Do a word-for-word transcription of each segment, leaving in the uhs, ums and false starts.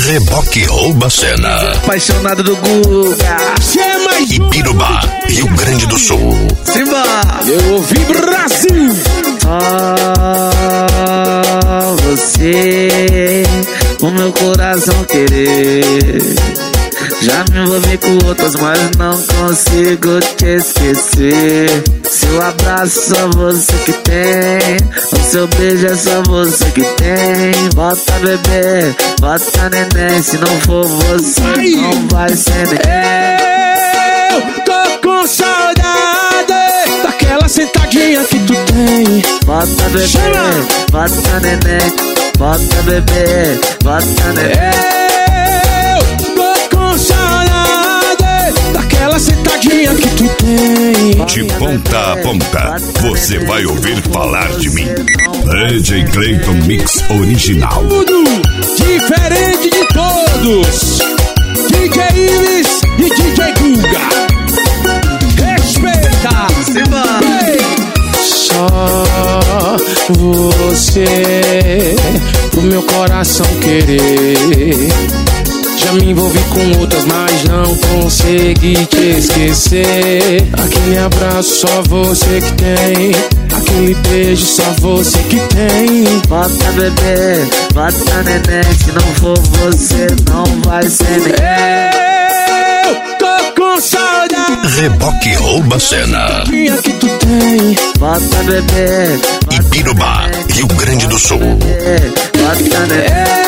Reboque rouba cena. Apaixonado do Guga. Ibirubá, Rio Grande do Sul. Simba. Eu ouvi Brasil. Só você, o meu coração querer. Já me envolvi com outras, mas não consigo te esquecer. Seu abraço só você que tem, o seu beijo é só você que tem. Bota bebê, bota neném, se não for você Ai. não vai ser ninguém. Eu tô com saudade daquela sentadinha que tu tem. Bota bebê, Chama. bota neném, bota bebê, bota neném. Daquela sentadinha que tu tem. De ponta a ponta, você vai ouvir falar de mim. D J Clayton Mix Original. Tudo diferente de todos. D J Ives e D J Guga. Respeita. Simba. Só você, pro meu coração querer. Já me envolvi com outras, mas não consegui te esquecer. Aquele abraço só você que tem, aquele beijo só você que tem. Bota bebê, bota neném, se não for você não vai ser ninguém. Eu tô com saudade. Reboque rouba cena. Que tu tem. Bota bebê, Ibirubá, Rio Grande do Sul. bota neném.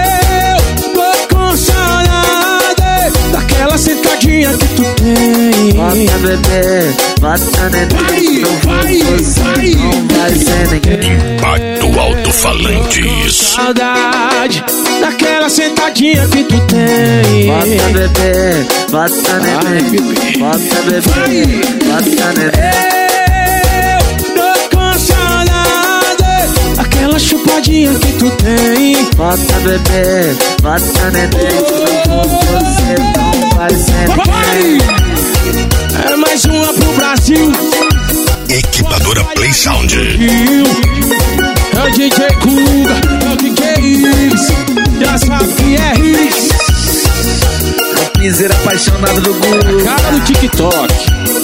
Daquela sentadinha que tu tem. Bota bebê, bota neném, se não for você não vai ser ninguém. Impacto Alto-Falantes. Saudade daquela sentadinha que tu tem. Bota bebê, bota neném, bota bebê, bota neném. Eu tô com saudade daquela chupadinha que tu tem. Bota bebê, bota neném, se não for você não vai ser ninguém. É mais uma pro Brasil. Equipadora Play Sound. É o D J Guga, é o D J Ives. Já sabe que é Riz. É o piseiro apaixonado do Guga. Cara do TikTok.